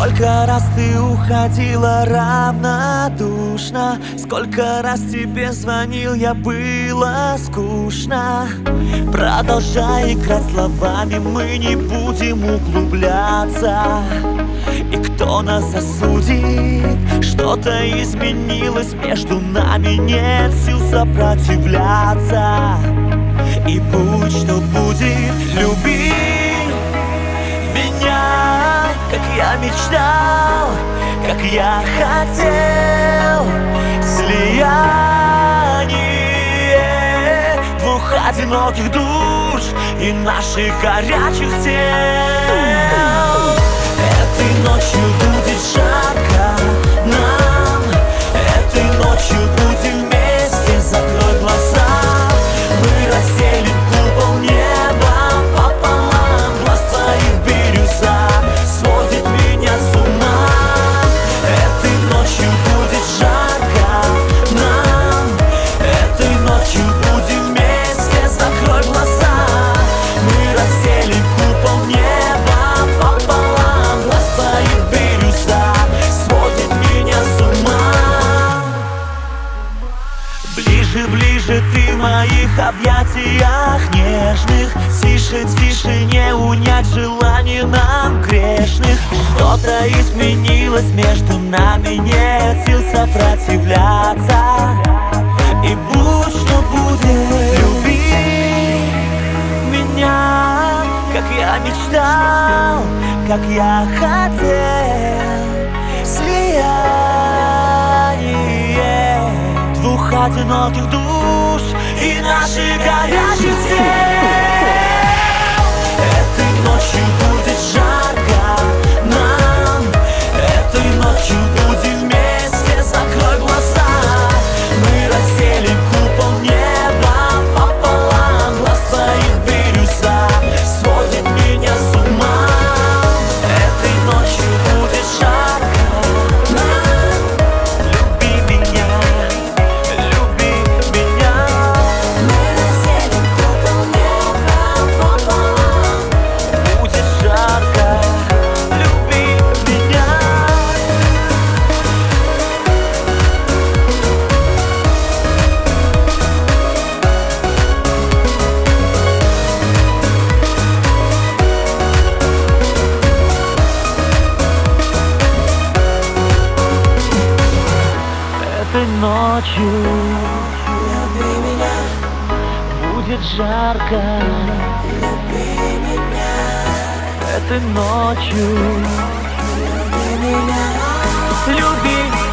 Сколько раз ты уходила равнодушно, сколько раз тебе звонил я, было скучно. Продолжай играть словами, мы не будем углубляться. И кто нас осудит? Что-то изменилось между нами, нет сил сопротивляться. И будь что будет, люби меня, как я мечтал, как я хотел. Слияние двух одиноких душ и наших горячих тел. Этой ночью будет жарко нам, этой ночью будем вместе, закрой глаза. Мы разделим купол неба пополам, глаз твоих бирюза сводит меня с ума. Этой ночью будет жарко нам, этой ночью будем вместе, закрой глаза. Мы разделим купол неба пополам, глаз твоих бирюза сводит меня с ума. Ближе, ближе ты в моих объятиях нежных. Тише, тише, не унять желание нам грешных. Что-то изменилось между нами, нет сил сопротивляться. И будь что будет, люби меня, как я мечтал, как я хотел. Слияние двух одиноких душ и наших горячих тел. Этой ночью будет жарко нам, этой ночью будем вместе, закрой глаза. Мы разделим купол неба пополам, глаз твоих бирюза сводит меня с ума. Этой ночью будет жарко нам, люби меня, люби меня. Мы разделим купол неба пополам, будет жарко, люби меня. Этой ночью, люби меня, будет жарко, люби меня. Этой ночью, люби меня, люби.